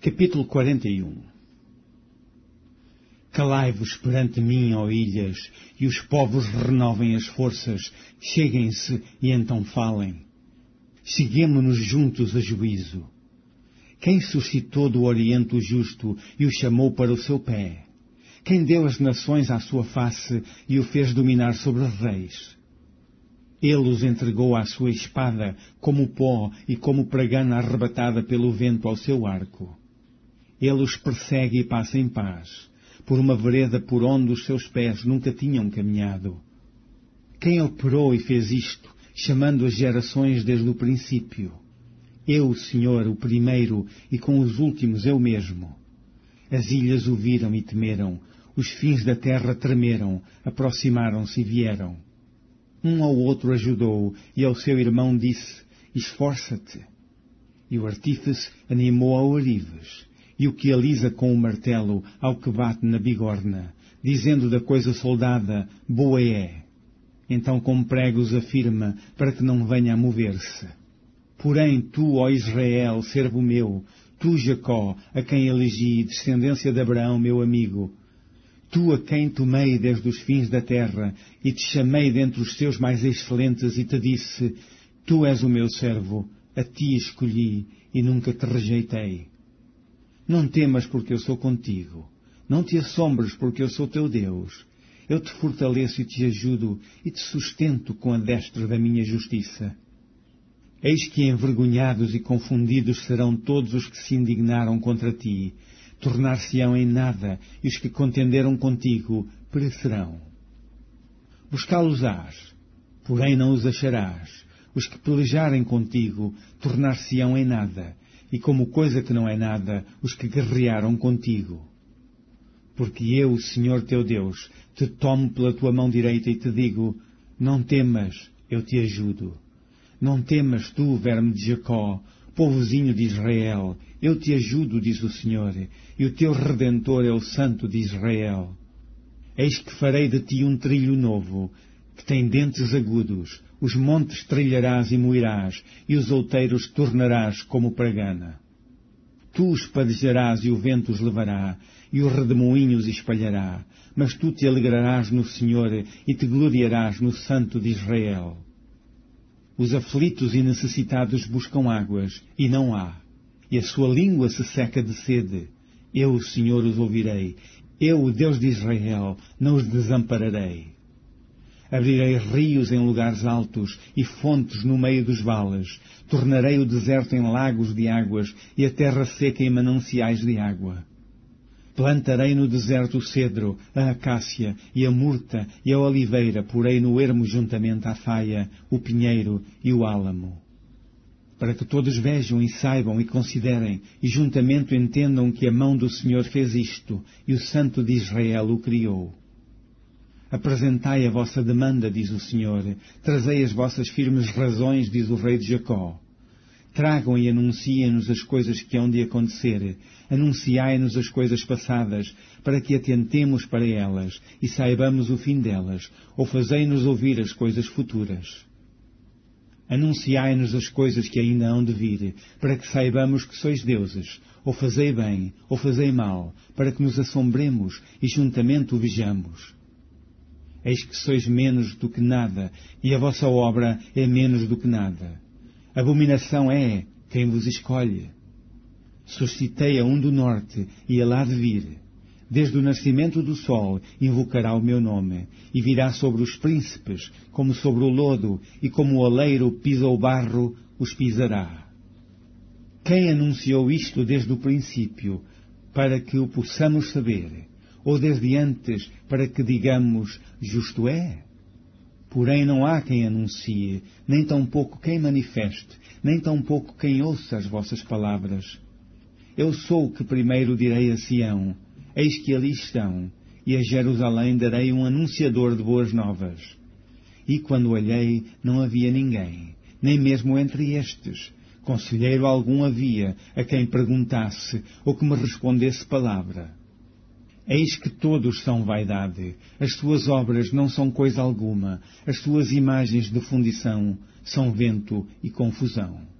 Capítulo 41. Calai-vos perante mim, ó ilhas, e os povos renovem as forças, cheguem-se e então falem. Cheguemo-nos juntos a juízo. Quem suscitou do Oriente o justo e o chamou para o seu pé? Quem deu as nações à sua face e o fez dominar sobre os reis? Ele os entregou à sua espada, como pó e como pragana arrebatada pelo vento ao seu arco. Ele os persegue e passa em paz, por uma vereda por onde os seus pés nunca tinham caminhado. Quem operou e fez isto, chamando as gerações desde o princípio? Eu, Senhor, o primeiro, e com os últimos eu mesmo. As ilhas o viram e temeram, os fins da terra tremeram, aproximaram-se e vieram. Um ao outro ajudou, e ao seu irmão disse, esforça-te. E o artífice animou ao ourives, e o que alisa com o martelo ao que bate na bigorna, dizendo da coisa soldada, boa é. Então com pregos afirma, para que não venha a mover-se. Porém tu, ó Israel, servo meu, tu, Jacó, a quem elegi, descendência de Abraão, meu amigo, tu a quem tomei desde os fins da terra, e te chamei dentre os teus mais excelentes, e te disse, tu és o meu servo, a ti escolhi, e nunca te rejeitei. Não temas porque eu sou contigo, não te assombres porque eu sou teu Deus. Eu te fortaleço e te ajudo, e te sustento com a destra da minha justiça. Eis que envergonhados e confundidos serão todos os que se indignaram contra ti, tornar-se-ão em nada, e os que contenderam contigo perecerão. Buscá-los-ás, porém não os acharás. Os que pelejarem contigo tornar-se-ão em nada, e como coisa que não é nada, os que guerrearam contigo. Porque eu, Senhor teu Deus, te tomo pela tua mão direita e te digo, não temas, eu te ajudo. Não temas tu, verme de Jacó, povozinho de Israel, eu te ajudo, diz o Senhor, e o teu Redentor é o Santo de Israel. Eis que farei de ti um trilho novo, que tem dentes agudos, os montes trilharás e moirás, e os outeiros tornarás como pragana. Tu os padejarás e o vento os levará, e o redemoinho os espalhará, mas tu te alegrarás no Senhor e te gloriarás no Santo de Israel. Os aflitos e necessitados buscam águas, e não há, e a sua língua se seca de sede. Eu, o Senhor, os ouvirei. Eu, o Deus de Israel, não os desampararei. Abrirei rios em lugares altos e fontes no meio dos vales. Tornarei o deserto em lagos de águas e a terra seca em mananciais de água. Plantarei no deserto o cedro, a acácia e a murta e a oliveira, porei no ermo juntamente a faia, o pinheiro e o álamo. Para que todos vejam e saibam e considerem, e juntamente entendam que a mão do Senhor fez isto, e o Santo de Israel o criou. Apresentai a vossa demanda, diz o Senhor, trazei as vossas firmes razões, diz o Rei de Jacó. Tragam e anunciem-nos as coisas que hão de acontecer, anunciai-nos as coisas passadas, para que atentemos para elas e saibamos o fim delas, ou fazei-nos ouvir as coisas futuras. Anunciai-nos as coisas que ainda hão de vir, para que saibamos que sois deuses, ou fazei bem, ou fazei mal, para que nos assombremos e juntamente o vejamos. Eis que sois menos do que nada, e a vossa obra é menos do que nada. Abominação é quem vos escolhe. Suscitei a um do norte, e ele há de vir. Desde o nascimento do sol invocará o meu nome, e virá sobre os príncipes, como sobre o lodo, e como o oleiro pisa o barro, os pisará. Quem anunciou isto desde o princípio, para que o possamos saber? Ou desde antes, para que digamos, justo é? Porém não há quem anuncie, nem tampouco quem manifeste, nem tampouco quem ouça as vossas palavras. Eu sou o que primeiro direi a Sião, eis que ali estão, e a Jerusalém darei um anunciador de boas novas. E quando olhei, não havia ninguém, nem mesmo entre estes. Conselheiro algum havia, a quem perguntasse, ou que me respondesse palavra. Eis que todos são vaidade, as suas obras não são coisa alguma, as suas imagens de fundição são vento e confusão.